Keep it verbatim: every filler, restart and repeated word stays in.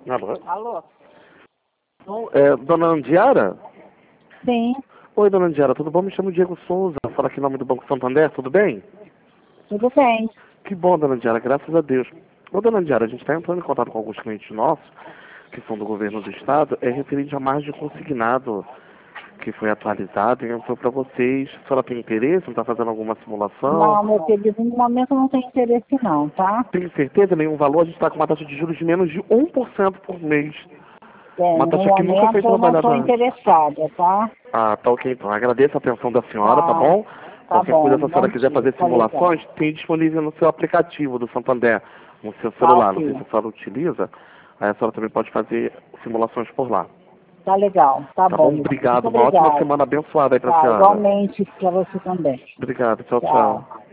Alô? Alô? É, dona Andiara? Sim, Oi, dona Andiara, tudo bom? Me chamo Diego Souza, fala aqui em nome do Banco Santander, tudo bem? tudo bem. Que bom, dona Andiara, graças a Deus. Ô, dona Andiara, a gente está entrando em contato com alguns clientes nossos, que são do governo do estado, é referente a margem consignado, que foi atualizado e entrou para vocês. A senhora tem interesse? Não está fazendo alguma simulação? Não, meu querido, no momento não tem interesse não, tá? Tem certeza? Nenhum valor? A gente está com uma taxa de juros de menos de um por cento por mês. É, Uma no taxa que nunca foi momento eu não trabalhada estou antes. interessada, tá? Ah, tá ok então. Agradeço a atenção da senhora, tá Tá, bom? tá Qualquer coisa, bom, se a bom senhora quiser dia, fazer tá legal. simulações, tem disponível no seu aplicativo do Santander, no seu Tá celular. Não sei ok, se a senhora utiliza, aí a senhora também pode fazer simulações por lá. tá legal, tá Tá bom, bom? meu filho. Muito Obrigado. Uma ótima obrigada. semana abençoada aí pra Tá, senhora. igualmente para você também. Obrigado. Tchau, tchau. Tchau.